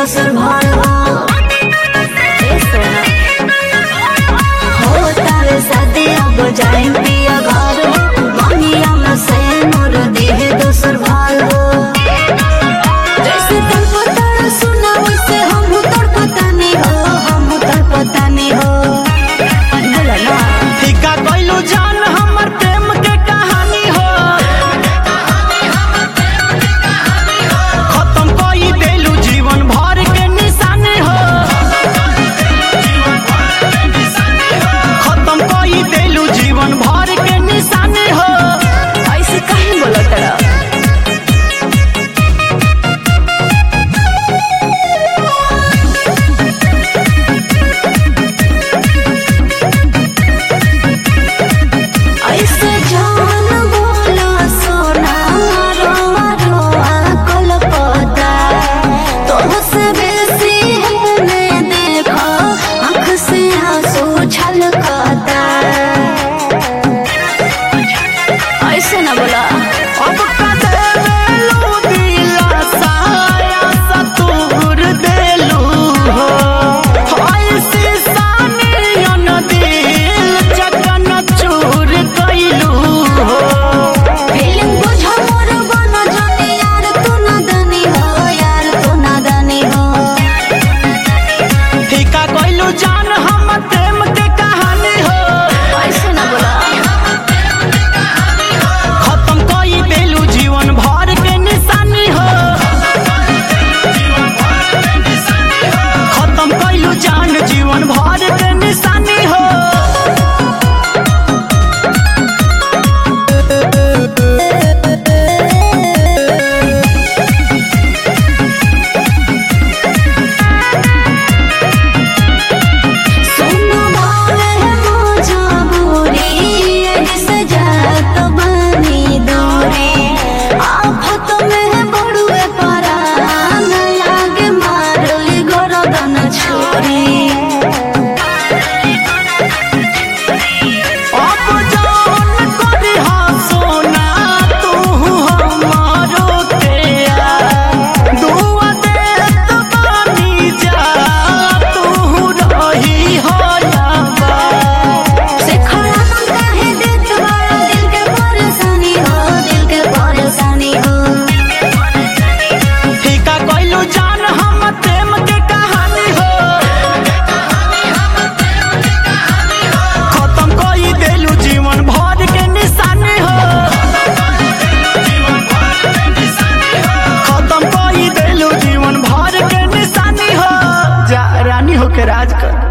दोसर भार हो तारे शादी अब जाए पिया घर मानिया में से मोर देह दोसर भार हो जैसे तड़पता सुना वैसे हम तड़पता नहीं हो हम तड़पता नहीं हो बोला ना फिका कइलू जान हमर प्रेम के कहानी हो खत्म कई देलू जीवन भर के निशानी हो खत्म कई देलू जीवन भर के निशानी हो ऐसे कहीं बोला तेरा ऐसे जान बोला सोना रोआ रोआ कलपता तोहसे बेसी है देखो आँख से आंसू छलकता ऐसे ना बोला अब कदेलू दिलासा आशा तूर देलू हो ऐसी सानियन दिल चकन चूर कइलू हो फीलिंग बुझा मोर बना जाने यार तू ना दनी हो यार तू ना दनी हो फिका कइलू जान हम प्रेम के कहानी हो ऐसे ना बोला खत्म कई देलू जीवन भर के निशानी हो खत्म कइलू जान जीवन भर के निशानी हो सुनो भावे मजबूरी ऐसे जात बनी दूरी आफत में बड़ुए परान लागे मारली गरदन छोरी अब जान करी हा सोना तू हमारो के दुआ देत बानी जा तू रही हो जाबा से खड़ा मन काहे देत बड़ा दिल के परेशानी हो दिल के परेशानी हो फिका कइलू जान हम प्रेम के कहानी हो खत्म कई देलू जीवन भर के निशानी हो खत्म कई देलू जीवन भर के निशानी हो जा रानी होके राज कर।